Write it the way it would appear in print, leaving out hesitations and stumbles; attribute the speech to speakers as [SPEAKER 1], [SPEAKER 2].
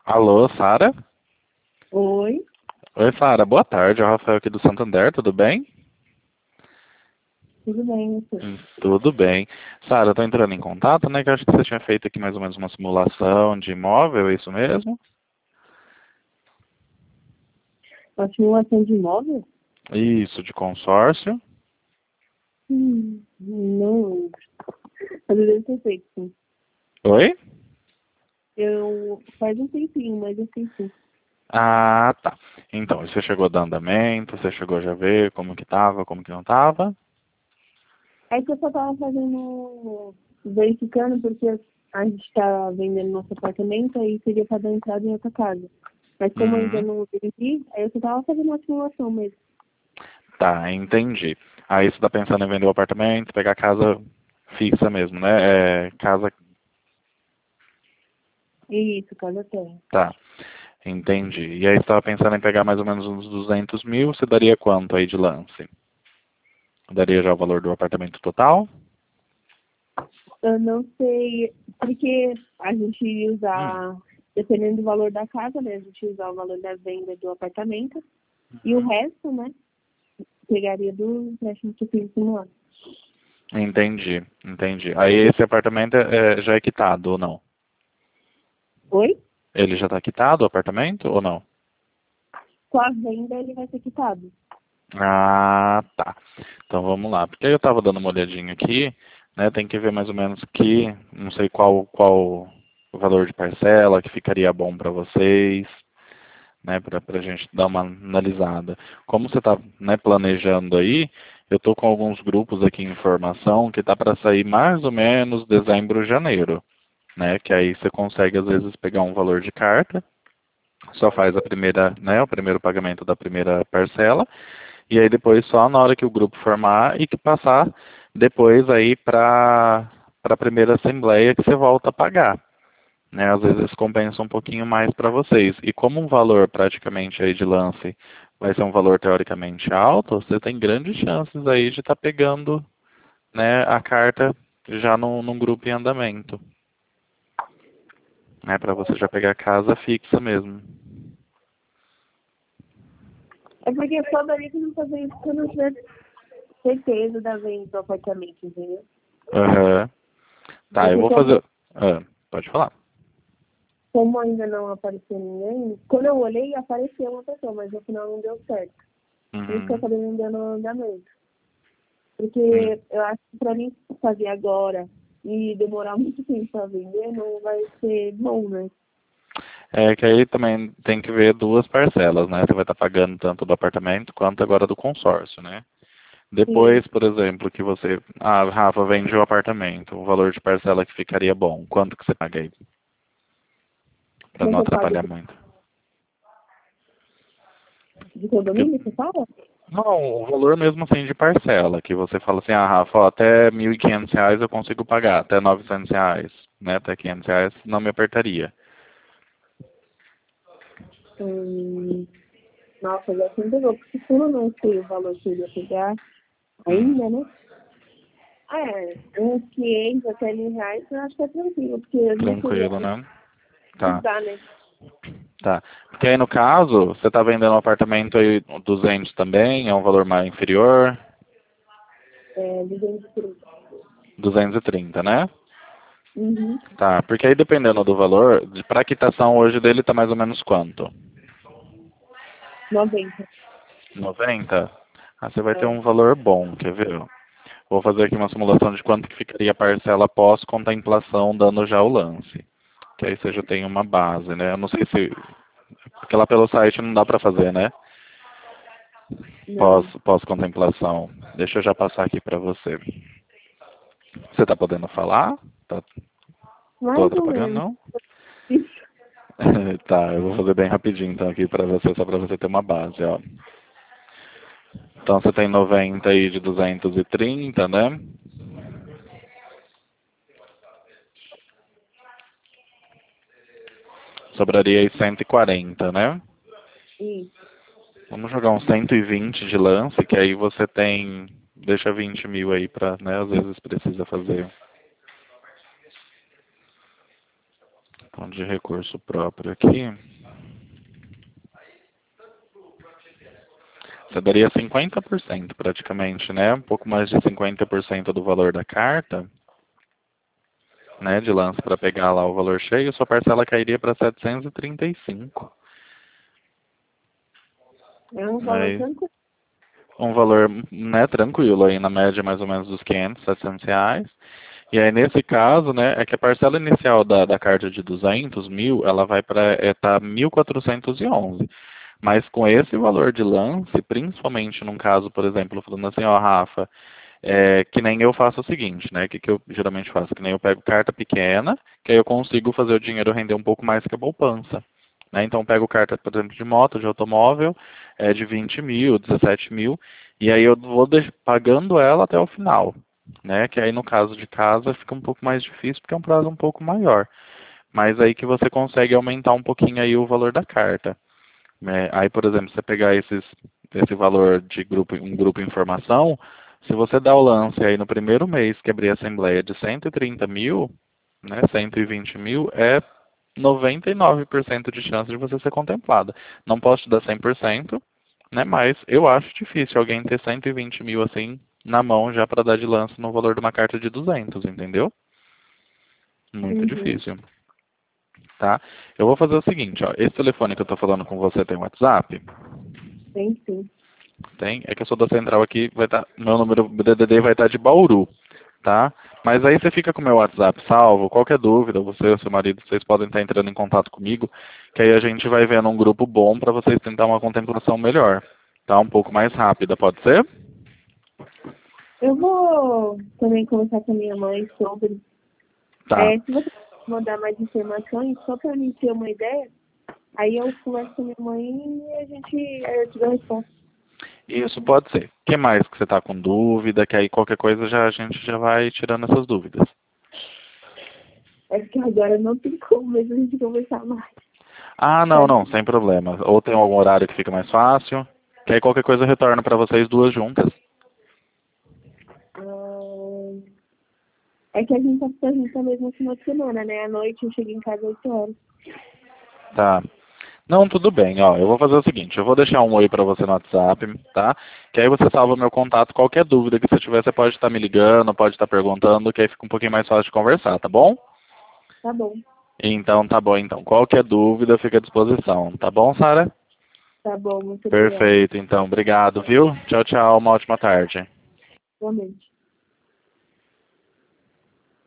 [SPEAKER 1] Alô, Sara?
[SPEAKER 2] Oi,
[SPEAKER 1] Oi, Sara, boa tarde. É o Rafael aqui do Santander, tudo bem?
[SPEAKER 2] tudo bem, você?
[SPEAKER 1] Tudo bem. Sara, eu tô entrando em contato, né? Que eu acho que você tinha feito aqui mais ou menos uma simulação de imóvel, é isso mesmo?
[SPEAKER 2] Uma simulação de imóvel?
[SPEAKER 1] Isso, de consórcio.
[SPEAKER 2] Não, mas eu devo ter feito, sim.
[SPEAKER 1] Oi?
[SPEAKER 2] Faz um tempinho, mas eu fiz sim.
[SPEAKER 1] Ah, tá. Então, você chegou a dar andamento, você chegou já a ver como que tava, como que não tava?
[SPEAKER 2] É que eu só tava fazendo, verificando, porque a gente tá vendendo nosso apartamento, aí seria pra dar entrada em outra casa. Mas como eu ainda
[SPEAKER 1] Uhum.
[SPEAKER 2] não vendi, aí eu só tava fazendo uma simulação mesmo.
[SPEAKER 1] Tá, entendi. Aí você tá pensando em vender o apartamento, pegar casa fixa mesmo, né? Casa.
[SPEAKER 2] Isso, casa terra.
[SPEAKER 1] Tá. Entendi. E aí você estava pensando em pegar mais ou menos uns 200 mil, você daria quanto aí de lance? Daria já o valor do apartamento total?
[SPEAKER 2] Eu não sei, porque a gente ia
[SPEAKER 1] Hum.
[SPEAKER 2] usar, dependendo do valor da casa, né? A gente ia usar o valor da venda do apartamento. E o resto, né? Pegaria do empréstimo que eu fiz no ano.
[SPEAKER 1] Entendi, entendi. Aí esse apartamento já é quitado ou não?
[SPEAKER 2] Oi?
[SPEAKER 1] Ele já está quitado, o apartamento, ou não?
[SPEAKER 2] Com a venda ele vai ser quitado.
[SPEAKER 1] Ah, tá. Então vamos lá. Porque aí eu estava dando uma olhadinha aqui, né? Tem que ver mais ou menos que, não sei qual o valor de parcela que ficaria bom para vocês, né, para a gente dar uma analisada. Como você está, né, planejando aí, eu estou com alguns grupos aqui em formação que está para sair mais ou menos dezembro, janeiro, né, que aí você consegue às vezes pegar um valor de carta, só faz a primeira, né, o primeiro pagamento da primeira parcela e aí depois só na hora que o grupo formar e que passar depois aí para a primeira assembleia que você volta a pagar, né? Às vezes compensa um pouquinho mais para vocês. E como um valor praticamente aí de lance vai ser um valor teoricamente alto, você tem grandes chances aí de estar pegando, né, a carta já num grupo em andamento, né? Para você já pegar a casa fixa mesmo.
[SPEAKER 2] É porque eu só daria que não fazer isso se eu não tiver certeza da venda do apartamento, entendeu?
[SPEAKER 1] Aham. Tá, eu
[SPEAKER 2] Porque
[SPEAKER 1] vou fazer. Ah, pode falar.
[SPEAKER 2] como ainda não apareceu ninguém, quando eu olhei apareceu uma pessoa, mas no final não deu certo. Por isso que eu
[SPEAKER 1] Uhum.
[SPEAKER 2] acabei vendendo o andamento.
[SPEAKER 1] Hum.
[SPEAKER 2] Porque eu acho que pra mim fazer agora e demorar muito tempo pra vender não vai ser bom, né?
[SPEAKER 1] É que aí também tem que ver duas parcelas, né? Você vai estar pagando tanto do apartamento quanto agora do consórcio, né?
[SPEAKER 2] Sim.
[SPEAKER 1] Depois, por exemplo, que você, Rafa, vende o apartamento, o valor de parcela que ficaria bom, quanto que você paga aí? Para não
[SPEAKER 2] Quanto eu pago
[SPEAKER 1] atrapalhar muito.
[SPEAKER 2] de
[SPEAKER 1] Porque,
[SPEAKER 2] condomínio, você fala?
[SPEAKER 1] não, o valor mesmo assim de parcela, que você fala assim, Rafa, ó, até R$ 1.500 eu consigo pagar, até R$ 900, né, até R$ 500 não me apertaria.
[SPEAKER 2] Hum, nossa, já sempre vou, porque como eu não sei o valor que eu ia pegar
[SPEAKER 1] Hum,
[SPEAKER 2] ainda, né? Uns 500 até R$ 1.000, eu acho que é tranquilo, porque eu não seria
[SPEAKER 1] tranquilo, né? Tá,
[SPEAKER 2] precisar, né?
[SPEAKER 1] tá. Porque aí no caso, você está vendendo um apartamento aí 200 também, é um valor mais inferior,
[SPEAKER 2] 230.
[SPEAKER 1] 230, né?
[SPEAKER 2] Uhum.
[SPEAKER 1] Tá, porque aí dependendo do valor, para quitação hoje dele tá mais ou menos quanto?
[SPEAKER 2] 90.
[SPEAKER 1] 90. Ah, você vai ter
[SPEAKER 2] É.
[SPEAKER 1] um valor bom, quer ver? Vou fazer aqui uma simulação de quanto que ficaria a parcela após contemplação dando já o lance. Que aí você já tem uma base, né? Eu não sei se... Porque lá pelo site não dá pra fazer, né?
[SPEAKER 2] Não.
[SPEAKER 1] Pós contemplação. Deixa eu já passar aqui pra você. Você tá podendo falar? Tá, tô
[SPEAKER 2] Mais ou
[SPEAKER 1] atrapalhando,
[SPEAKER 2] menos.
[SPEAKER 1] não?
[SPEAKER 2] Isso.
[SPEAKER 1] Tá, eu vou fazer bem rapidinho então aqui pra você, só pra você ter uma base, ó. Então você tem 90 aí de 230, né? Sobraria aí 140, né?
[SPEAKER 2] Isso.
[SPEAKER 1] Vamos jogar uns 120 de lance, que aí você tem. Deixa 20 mil aí pra, né? Às vezes precisa fazer Então, de recurso próprio aqui, você daria 50% praticamente, né? Um pouco mais de 50% do valor da carta, né? De lance para pegar lá o valor cheio, sua parcela cairia para 735.
[SPEAKER 2] É um valor
[SPEAKER 1] Aí,
[SPEAKER 2] tranquilo.
[SPEAKER 1] um valor, né, tranquilo aí, na média mais ou menos dos 500, 700 reais. E aí, nesse caso, né, é que a parcela inicial da carta de 200 mil, ela vai para tá 1.411. Mas com esse valor de lance, principalmente num caso, por exemplo, falando assim, ó, Rafa, que nem eu faço o seguinte, né, que eu geralmente faço, que nem eu pego carta pequena, que aí eu consigo fazer o dinheiro render um pouco mais que a poupança. Né? Então, eu pego carta, por exemplo, de moto, de automóvel, de 20 mil, 17 mil, e aí eu vou pagando ela até o final. Né? Que aí no caso de casa fica um pouco mais difícil porque é um prazo um pouco maior. Mas aí que você consegue aumentar um pouquinho aí o valor da carta. Aí, por exemplo, você pegar esse valor de um grupo informação, se você dá o lance aí no primeiro mês que abrir a assembleia de 130 mil, né, 120 mil, é 99% de chance de você ser contemplada. Não posso te dar 100%, né, mas eu acho difícil alguém ter 120 mil assim na mão já para dar de lance no valor de uma carta de 200, entendeu? Muito
[SPEAKER 2] Uhum.
[SPEAKER 1] difícil, tá? Eu vou fazer o seguinte, ó, esse telefone que eu tô falando com você tem WhatsApp?
[SPEAKER 2] Tem sim.
[SPEAKER 1] Tem? É que eu sou da central aqui, meu número DDD vai estar de Bauru, tá? Mas aí você fica com o meu WhatsApp salvo, qualquer dúvida, você ou seu marido, vocês podem estar entrando em contato comigo, que aí a gente vai vendo um grupo bom para vocês tentar uma contemplação melhor, tá? Um pouco mais rápida, pode ser?
[SPEAKER 2] Eu vou também conversar com a minha mãe sobre.
[SPEAKER 1] Tá.
[SPEAKER 2] Se você mandar mais informações, só para mim ter uma ideia, aí eu converso com a minha mãe e aí eu te dou a resposta.
[SPEAKER 1] Isso pode ser. O que mais que você está com dúvida? Que aí qualquer coisa a gente já vai tirando essas dúvidas.
[SPEAKER 2] É que agora não tem como mesmo a gente conversar mais.
[SPEAKER 1] Ah, não,
[SPEAKER 2] Sabe?
[SPEAKER 1] não, sem problema. Ou tem algum horário que fica mais fácil. Que aí qualquer coisa eu retorno para vocês duas juntas.
[SPEAKER 2] Ah, é que a gente tá mesmo no final de semana, né? À noite eu chego em casa às 8 horas.
[SPEAKER 1] Tá. Não, tudo bem, ó. Eu vou fazer o seguinte, eu vou deixar um oi para você no WhatsApp, tá? Que aí você salva meu contato. Qualquer dúvida que você tiver, você pode estar me ligando, pode estar perguntando, que aí fica um pouquinho mais fácil de conversar, tá bom?
[SPEAKER 2] Tá bom.
[SPEAKER 1] Então, tá bom, então. Qualquer dúvida, fica à disposição. Tá bom, Sara?
[SPEAKER 2] Tá bom, muito obrigada.
[SPEAKER 1] Perfeito, então. Obrigado, viu? Tchau, tchau. Uma ótima tarde.
[SPEAKER 2] Realmente.